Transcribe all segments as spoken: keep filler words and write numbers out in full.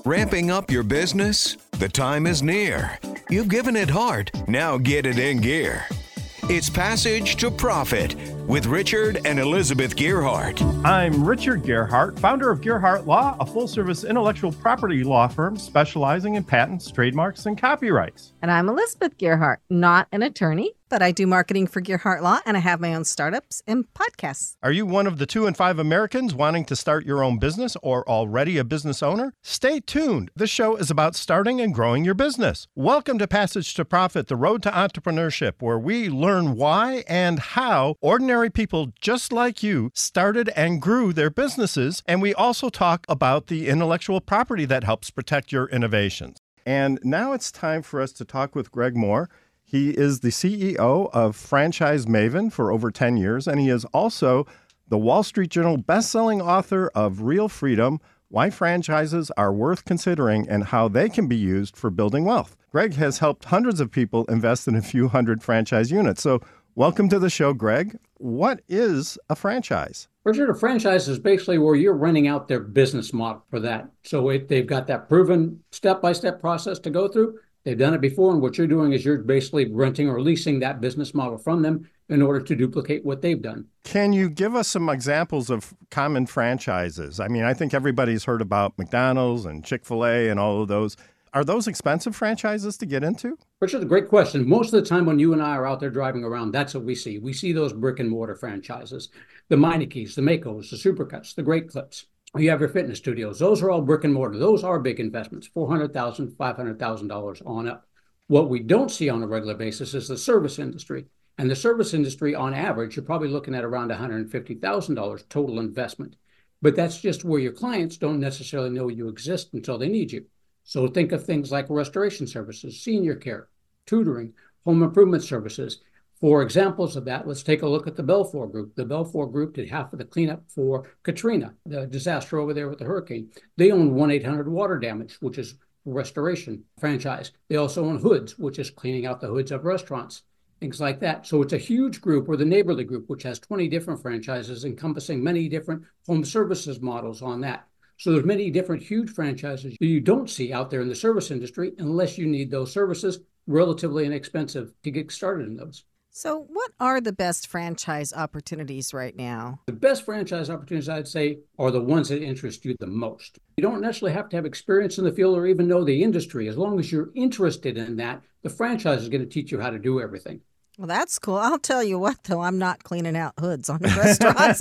Ramping up your business? The time is near. You've given it heart, now get it in gear. It's Passage to Profit with Richard and Elizabeth Gearhart. I'm Richard Gearhart, founder of Gearhart Law, a full-service intellectual property law firm specializing in patents, trademarks, and copyrights. And I'm Elizabeth Gearhart, not an attorney, but I do marketing for Gearhart Law, and I have my own startups and podcasts. Are you one of the two in five Americans wanting to start your own business or already a business owner? Stay tuned. This show is about starting and growing your business. Welcome to Passage to Profit, the road to entrepreneurship, where we learn why and how ordinary people just like you started and grew their businesses, and we also talk about the intellectual property that helps protect your innovations. And now it's time for us to talk with Greg Moore. He is the C E O of Franchise Maven for over ten years, and he is also the Wall Street Journal bestselling author of Real Freedom, Why Franchises Are Worth Considering and How They Can Be Used for Building Wealth. Greg has helped hundreds of people invest in a few hundred franchise units. So welcome to the show, Greg. What is a franchise? Richard, a franchise is basically where you're renting out their business model for that. So it, they've got that proven step-by-step process to go through. They've done it before, and what you're doing is you're basically renting or leasing that business model from them in order to duplicate what they've done. Can you give us some examples of common franchises? I mean, I think everybody's heard about McDonald's and Chick-fil-A and all of those. Are those expensive franchises to get into? Richard, a great question. Most of the time when you and I are out there driving around, that's what we see. We see those brick and mortar franchises, the Meinekes, the Makos, the Supercuts, the Great Clips. You have your fitness studios. Those are all brick and mortar. Those are big investments, four hundred thousand dollars, five hundred thousand dollars on up. What we don't see on a regular basis is the service industry. And the service industry, on average, you're probably looking at around one hundred fifty thousand dollars total investment. But that's just where your clients don't necessarily know you exist until they need you. So think of things like restoration services, senior care, tutoring, home improvement services. For examples of that, let's take a look at the Belfour Group. The Belfour Group did half of the cleanup for Katrina, the disaster over there with the hurricane. They own one eight hundred water damage, which is a restoration franchise. They also own Hoods, which is cleaning out the hoods of restaurants, things like that. So it's a huge group, or the Neighborly Group, which has twenty different franchises encompassing many different home services models on that. So there's many different huge franchises you don't see out there in the service industry unless you need those services, relatively inexpensive to get started in those. So what are the best franchise opportunities right now? The best franchise opportunities, I'd say, are the ones that interest you the most. You don't necessarily have to have experience in the field or even know the industry. As long as you're interested in that, the franchise is going to teach you how to do everything. Well, that's cool. I'll tell you what, though, I'm not cleaning out hoods on the restaurants.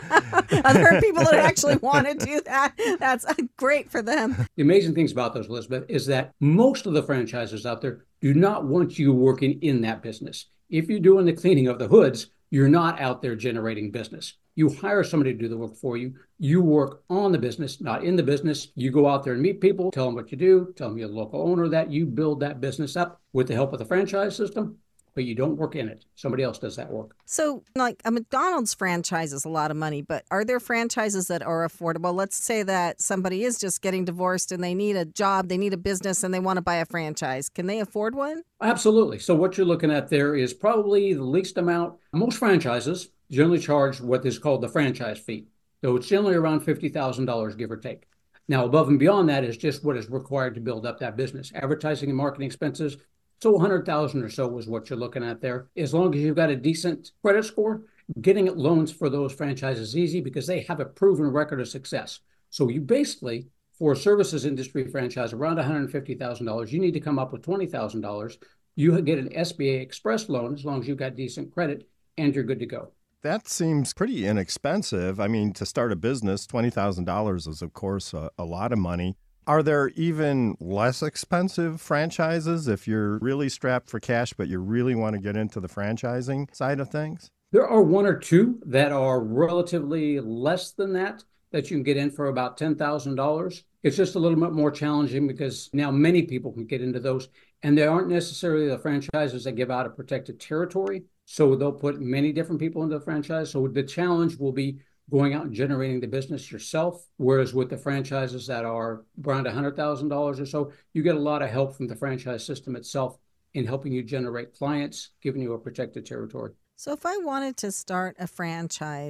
I've heard people that actually want to do that. That's great for them. The amazing things about those, Elizabeth, is that most of the franchises out there do not want you working in that business. If you're doing the cleaning of the hoods, you're not out there generating business. You hire somebody to do the work for you. You work on the business, not in the business. You go out there and meet people, tell them what you do, tell them you're the local owner, that you build that business up with the help of the franchise system, but you don't work in it. Somebody else does that work. So like a McDonald's franchise is a lot of money, but are there franchises that are affordable? Let's say that somebody is just getting divorced and they need a job, they need a business, and they want to buy a franchise. Can they afford one? Absolutely. So what you're looking at there is probably the least amount. Most franchises generally charge what is called the franchise fee. So it's generally around fifty thousand dollars, give or take. Now, above and beyond that is just what is required to build up that business. Advertising and marketing expenses, so one hundred thousand dollars or so is what you're looking at there. As long as you've got a decent credit score, getting loans for those franchises is easy because they have a proven record of success. So you basically, for a services industry franchise around one hundred fifty thousand dollars, you need to come up with twenty thousand dollars. You get an S B A Express loan as long as you've got decent credit and you're good to go. That seems pretty inexpensive. I mean, to start a business, twenty thousand dollars is, of course, a, a lot of money. Are there even less expensive franchises if you're really strapped for cash, but you really want to get into the franchising side of things? There are one or two that are relatively less than that, that you can get in for about ten thousand dollars. It's just a little bit more challenging because now many people can get into those, and they aren't necessarily the franchises that give out a protected territory. So they'll put many different people into the franchise. So the challenge will be going out and generating the business yourself. Whereas with the franchises that are around one hundred thousand dollars or so, you get a lot of help from the franchise system itself in helping you generate clients, giving you a protected territory. So if I wanted to start a franchise,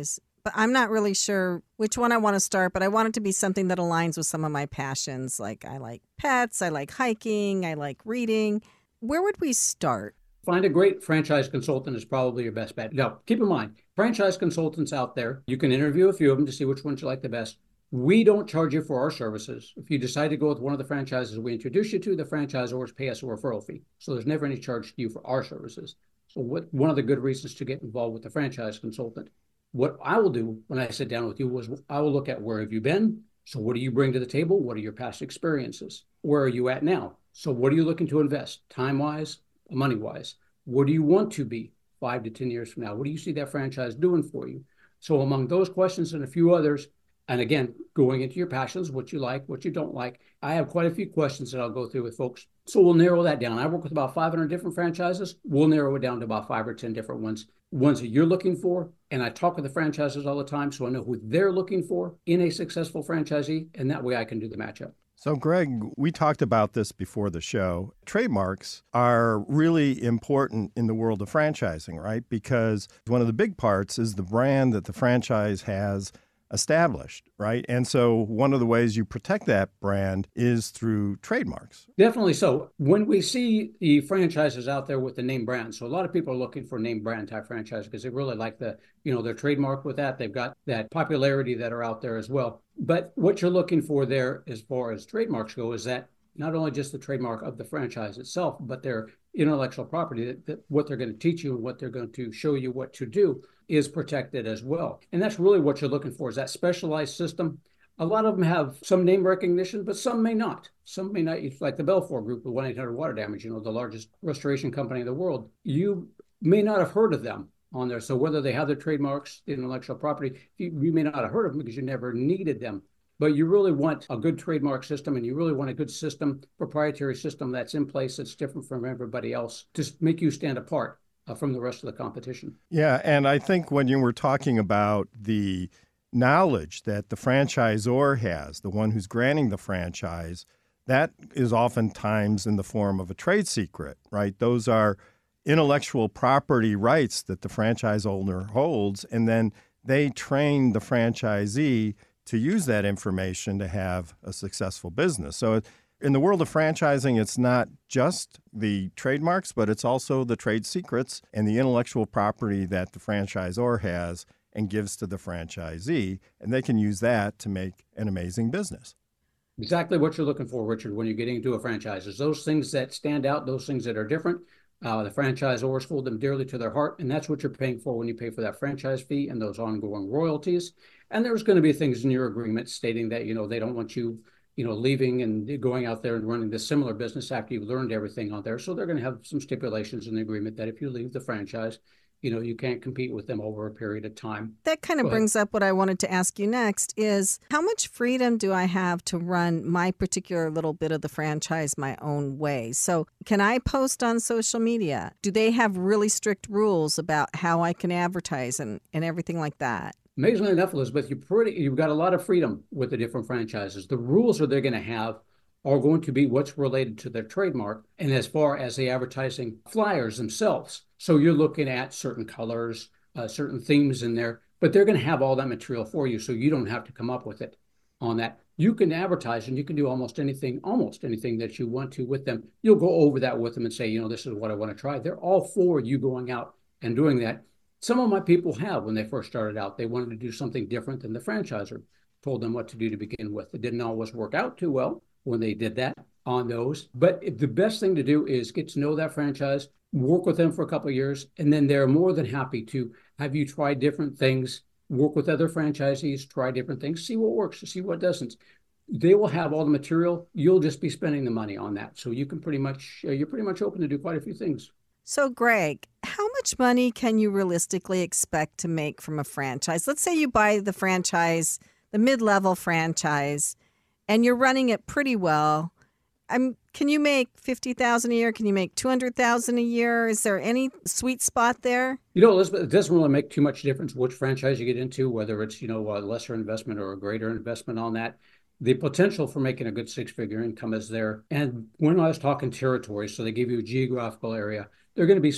but I'm not really sure which one I want to start, but I want it to be something that aligns with some of my passions. Like I like pets, I like hiking, I like reading. Where would we start? Find a great franchise consultant is probably your best bet. Now, keep in mind, franchise consultants out there, you can interview a few of them to see which ones you like the best. We don't charge you for our services. If you decide to go with one of the franchises we introduce you to, the franchisors pay us a referral fee. So there's never any charge to you for our services. So what, one of the good reasons to get involved with the franchise consultant. What I will do when I sit down with you is I will look at where have you been? So what do you bring to the table? What are your past experiences? Where are you at now? So what are you looking to invest time-wise, money-wise? What do you want to be five to ten years from now? What do you see that franchise doing for you? So among those questions and a few others, and again, going into your passions, what you like, what you don't like, I have quite a few questions that I'll go through with folks. So we'll narrow that down. I work with about five hundred different franchises. We'll narrow it down to about five or ten different ones, ones that you're looking for. And I talk with the franchises all the time, so I know who they're looking for in a successful franchisee, and that way I can do the matchup. So, Greg, we talked about this before the show. Trademarks are really important in the world of franchising, right? Because one of the big parts is the brand that the franchise has established, right? And so one of the ways you protect that brand is through trademarks. Definitely so. When we see the franchises out there with the name brand, so a lot of people are looking for name brand type franchise because they really like the, you know, their trademark with that. They've got that popularity that are out there as well. But what you're looking for there as far as trademarks go is that not only just the trademark of the franchise itself, but their intellectual property, that, that what they're going to teach you and what they're going to show you what to do is protected as well. And that's really what you're looking for is that specialized system. A lot of them have some name recognition, but some may not. Some may not, like the Belfour Group with one eight hundred water damage, you know, the largest restoration company in the world. You may not have heard of them on there. So whether they have their trademarks, the intellectual property, you, you may not have heard of them because you never needed them. But you really want a good trademark system, and you really want a good system, proprietary system that's in place that's different from everybody else to make you stand apart uh, from the rest of the competition. Yeah, and I think when you were talking about the knowledge that the franchisor has, the one who's granting the franchise, that is oftentimes in the form of a trade secret, right? Those are intellectual property rights that the franchise owner holds, and then they train the franchisee to use that information to have a successful business. So in the world of franchising, it's not just the trademarks, but it's also the trade secrets and the intellectual property that the franchisor has and gives to the franchisee, and they can use that to make an amazing business. Exactly what you're looking for, Richard, when you're getting into a franchise. Is those things that stand out, those things that are different. Uh, the franchisors hold them dearly to their heart, and that's what you're paying for when you pay for that franchise fee and those ongoing royalties. And there's going to be things in your agreement stating that, you know, they don't want you, you know, leaving and going out there and running this similar business after you've learned everything on there. So they're going to have some stipulations in the agreement that if you leave the franchise, you know, you can't compete with them over a period of time. That kind of brings up what I wanted to ask you next is how much freedom do I have to run my particular little bit of the franchise my own way? So can I post on social media? Do they have really strict rules about how I can advertise and, and everything like that? Amazingly enough, Elizabeth, you're pretty, you've got a lot of freedom with the different franchises. The rules that they're going to have are going to be what's related to their trademark and as far as the advertising flyers themselves. So you're looking at certain colors, uh, certain themes in there, but they're going to have all that material for you so you don't have to come up with it on that. You can advertise and you can do almost anything, almost anything that you want to with them. You'll go over that with them and say, you know, this is what I want to try. They're all for you going out and doing that. Some of my people have when they first started out. They wanted to do something different than the franchisor told them what to do to begin with. It didn't always work out too well when they did that on those. But the best thing to do is get to know that franchise, work with them for a couple of years, and then they're more than happy to have you try different things, work with other franchisees, try different things, see what works, see what doesn't. They will have all the material. You'll just be spending the money on that. So you can pretty much, uh, you're pretty much open to do quite a few things. So, Greg, how much money can you realistically expect to make from a franchise? Let's say you buy the franchise, the mid-level franchise, and you're running it pretty well. I'm, can you make fifty thousand dollars a year? Can you make two hundred thousand dollars a year? Is there any sweet spot there? You know, Elizabeth, it doesn't really make too much difference which franchise you get into, whether it's, you know, a lesser investment or a greater investment on that. The potential for making a good six-figure income is there. And when I was talking territory, so they give you a geographical area, there are going to be sp-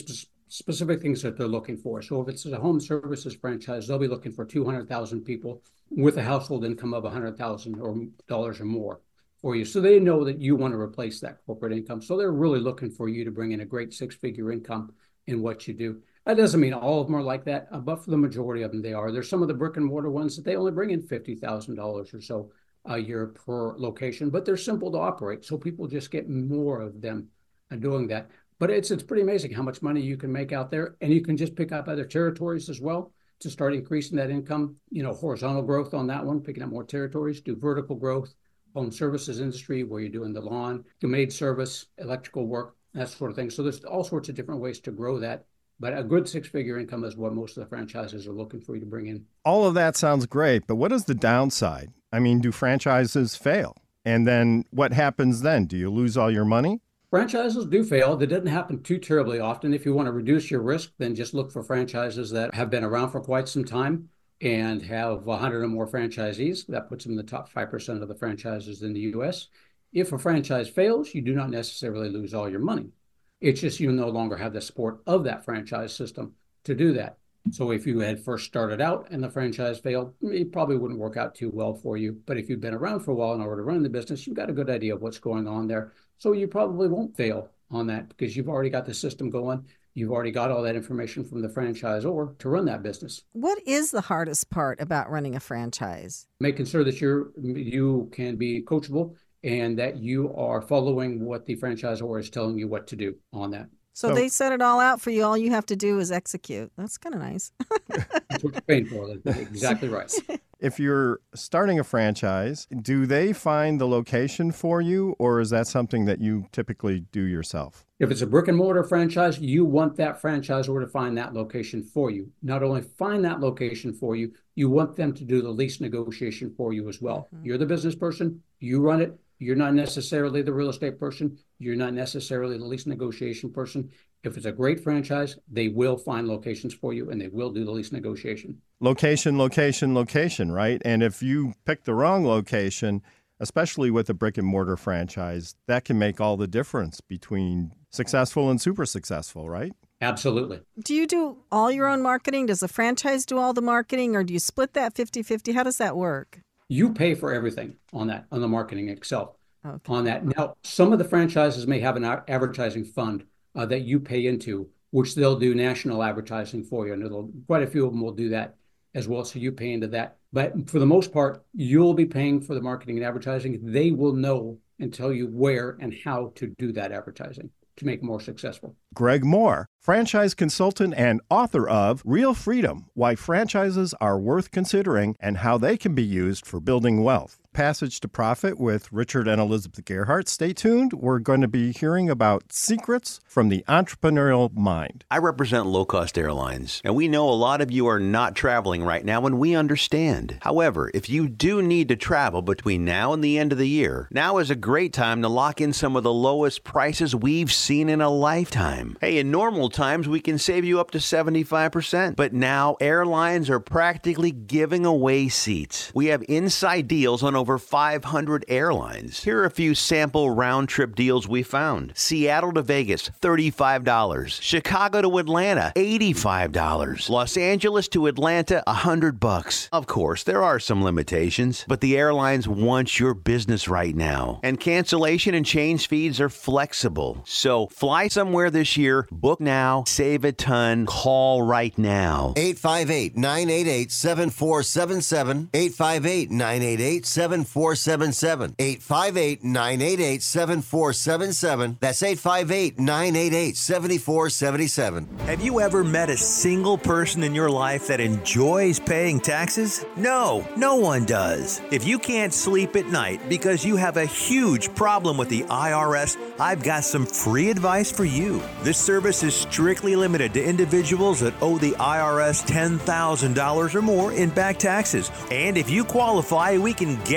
specific things that they're looking for. So if it's a home services franchise, they'll be looking for two hundred thousand people with a household income of one hundred thousand dollars or more for you. So they know that you want to replace that corporate income. So they're really looking for you to bring in a great six-figure income in what you do. That doesn't mean all of them are like that, but for the majority of them, they are. There's some of the brick and mortar ones that they only bring in fifty thousand dollars or so a year per location, but they're simple to operate. So people just get more of them doing that. But it's it's pretty amazing how much money you can make out there. And you can just pick up other territories as well to start increasing that income, you know, horizontal growth on that one, picking up more territories, do vertical growth, home services industry where you're doing the lawn, the maid service, electrical work, that sort of thing. So there's all sorts of different ways to grow that. But a good six-figure income is what most of the franchises are looking for you to bring in. All of that sounds great, but what is the downside? I mean, do franchises fail? And then what happens then? Do you lose all your money? Franchises do fail. That doesn't happen too terribly often. If you want to reduce your risk, then just look for franchises that have been around for quite some time and have one hundred or more franchisees. That puts them in the top five percent of the franchises in the U S. If a franchise fails, you do not necessarily lose all your money. It's just you no longer have the support of that franchise system to do that. So if you had first started out and the franchise failed, it probably wouldn't work out too well for you. But if you've been around for a while in order to run the business, you've got a good idea of what's going on there. So you probably won't fail on that because you've already got the system going. You've already got all that information from the franchisor to run that business. What is the hardest part about running a franchise? Making sure that you're you can be coachable and that you are following what the franchisor is telling you what to do on that. So, so they set it all out for you. All you have to do is execute. That's kind of nice. That's what you're paying for. That's exactly right. If you're starting a franchise, do they find the location for you, or is that something that you typically do yourself? If it's a brick and mortar franchise, you want that franchisor to find that location for you. Not only find that location for you, you want them to do the lease negotiation for you as well. Mm-hmm. You're the business person. You run it. You're not necessarily the real estate person. You're not necessarily the lease negotiation person. If it's a great franchise, they will find locations for you and they will do the lease negotiation. Location, location, location, right? And if you pick the wrong location, especially with a brick and mortar franchise, that can make all the difference between successful and super successful, right? Absolutely. Do you do all your own marketing? Does the franchise do all the marketing, or do you split that fifty-fifty? How does that work? You pay for everything on that, on the marketing itself, okay. on that. Now, some of the franchises may have an advertising fund uh, that you pay into, which they'll do national advertising for you. And quite a few of them will do that as well. So you pay into that. But for the most part, you'll be paying for the marketing and advertising. They will know and tell you where and how to do that advertising to make it more successful. Greg Moore, franchise consultant and author of Real Freedom, Why Franchises Are Worth Considering and How They Can Be Used for Building Wealth. Passage to Profit with Richard and Elizabeth Gearhart. Stay tuned. We're going to be hearing about secrets from the entrepreneurial mind. I represent Low Cost Airlines, and we know a lot of you are not traveling right now, and we understand. However, if you do need to travel between now and the end of the year, now is a great time to lock in some of the lowest prices we've seen in a lifetime. Hey, in normal times, we can save you up to seventy-five percent, but now airlines are practically giving away seats. We have inside deals on over over five hundred airlines. Here are a few sample round-trip deals we found. Seattle to Vegas, thirty-five dollars. Chicago to Atlanta, eighty-five dollars. Los Angeles to Atlanta, one hundred bucks. Of course, there are some limitations, but the airlines want your business right now. And cancellation and change fees are flexible. So fly somewhere this year, book now, save a ton, call right now. eight five eight, nine eight eight, seven four seven seven. eight five eight, nine eight eight, seven four seven seven. eight five eight, nine eight eight, seven four seven seven. That's eight five eight, nine eight eight, seven four seven seven. Have you ever met a single person in your life that enjoys paying taxes? No, no one does. If you can't sleep at night because you have a huge problem with the I R S, I've got some free advice for you. This service is strictly limited to individuals that owe the I R S ten thousand dollars or more in back taxes. And if you qualify, we can guarantee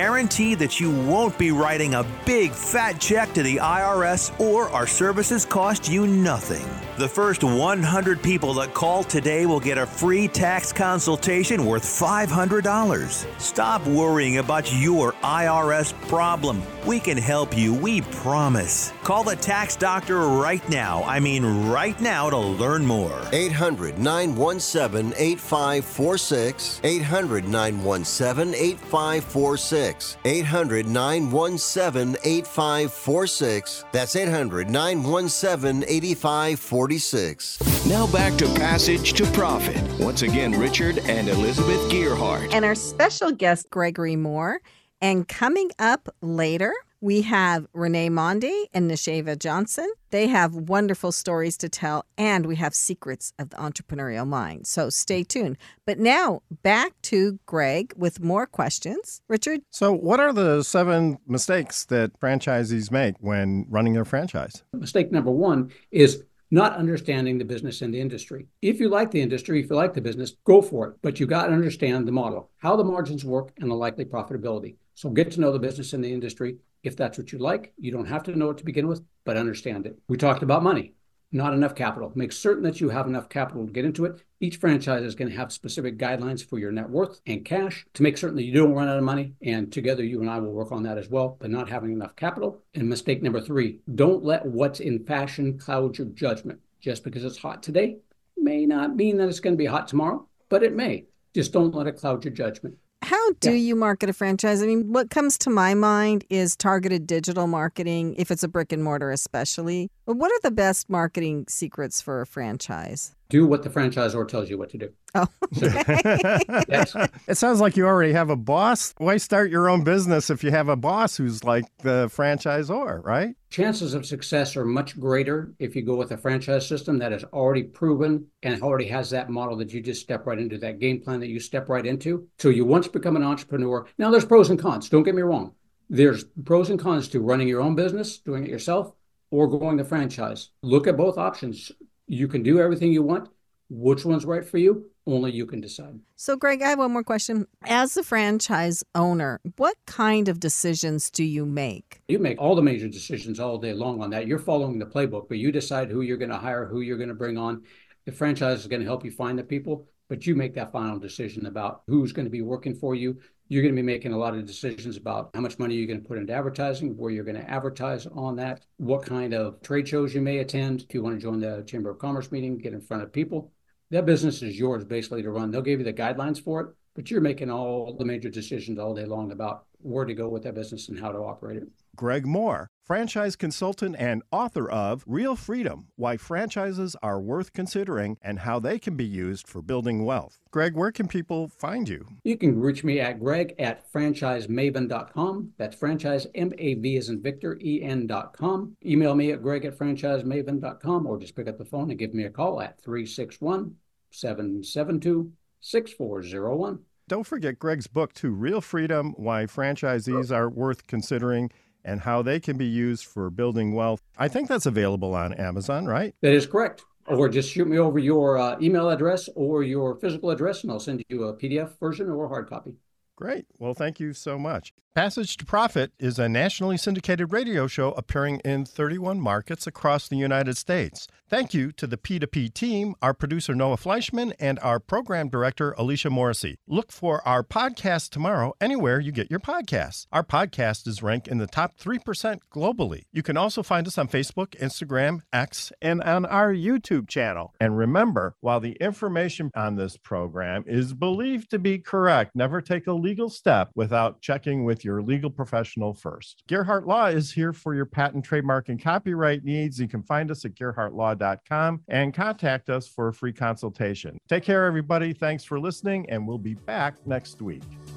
guarantee that you won't be writing a big fat check to the I R S or our services cost you nothing. The first one hundred people that call today will get a free tax consultation worth five hundred dollars. Stop worrying about your I R S problem. We can help you, we promise. Call the tax doctor right now. I mean right now to learn more. eight hundred, nine one seven, eight five four six. eight hundred, nine one seven, eight five four six. eight hundred, nine one seven, eight five four six. That's eight hundred, nine one seven, eight five four six. Now back to Passage to Profit. Once again, Richard and Elizabeth Gearhart. And our special guest, Gregory Moore. And coming up later, we have Renee Monday and Nasheva Johnson. They have wonderful stories to tell, and we have secrets of the entrepreneurial mind. So stay tuned. But now back to Greg with more questions. Richard? So what are the seven mistakes that franchisees make when running their franchise? Mistake number one is not understanding the business and the industry. If you like the industry, if you like the business, go for it. But you got to understand the model, how the margins work, and the likely profitability. So get to know the business and the industry. If that's what you like, you don't have to know it to begin with, but understand it. We talked about money, not enough capital. Make certain that you have enough capital to get into it. Each franchise is going to have specific guidelines for your net worth and cash to make certain that you don't run out of money. And together, you and I will work on that as well, but not having enough capital. And mistake number three, don't let what's in fashion cloud your judgment. Just because it's hot today may not mean that it's going to be hot tomorrow, but it may. Just don't let it cloud your judgment. How do Yeah. you market a franchise? I mean, what comes to my mind is targeted digital marketing, if it's a brick and mortar especially. But what are the best marketing secrets for a franchise? Do what the franchisor tells you what to do. Oh, Yes. It sounds like you already have a boss. Why start your own business if you have a boss who's like the franchisor, right? Chances of success are much greater if you go with a franchise system that is already proven and already has that model that you just step right into, that game plan that you step right into. So you once become an entrepreneur. Now there's pros and cons. Don't get me wrong. There's pros and cons to running your own business, doing it yourself, or going the franchise. Look at both options. You can do everything you want. Which one's right for you? Only you can decide. so Greg, I have one more question. As a franchise owner, what kind of decisions do you make? You make all the major decisions all day long on that. You're following the playbook, but you decide who you're going to hire, who you're going to bring on. The franchise is going to help you find the people, but you make that final decision about who's going to be working for you. You're going to be making a lot of decisions about how much money you're going to put into advertising, where you're going to advertise on that, what kind of trade shows you may attend. If you want to join the Chamber of Commerce meeting, get in front of people. That business is yours basically to run. They'll give you the guidelines for it, but you're making all the major decisions all day long about where to go with that business and how to operate it. Greg Moore, franchise consultant and author of Real Freedom, Why Franchises Are Worth Considering and How They Can Be Used for Building Wealth. Greg, where can people find you? You can reach me at greg at franchise maven dot com. That's franchise, M A V as in Victor, E N dot com. Email me at greg at franchise maven dot com or just pick up the phone and give me a call at three six one, seven seven two, six four zero one. Don't forget Greg's book, too, Real Freedom, Why Franchisees Are Worth Considering and How They Can Be Used for Building Wealth. I think that's available on Amazon, right? That is correct. Or just shoot me over your uh, email address or your physical address, and I'll send you a P D F version or a hard copy. Great. Well, thank you so much. Passage to Profit is a nationally syndicated radio show appearing in thirty-one markets across the United States. Thank you to the P two P team, our producer Noah Fleischman, and our program director Alicia Morrissey. Look for our podcast tomorrow anywhere you get your podcasts. Our podcast is ranked in the top three percent globally. You can also find us on Facebook, Instagram, X, and on our YouTube channel. And remember, while the information on this program is believed to be correct, never take a legal step without checking with your legal professional first. Gearhart Law is here for your patent, trademark, and copyright needs. You can find us at gearhart law dot com and contact us for a free consultation. Take care, everybody. Thanks for listening, and we'll be back next week.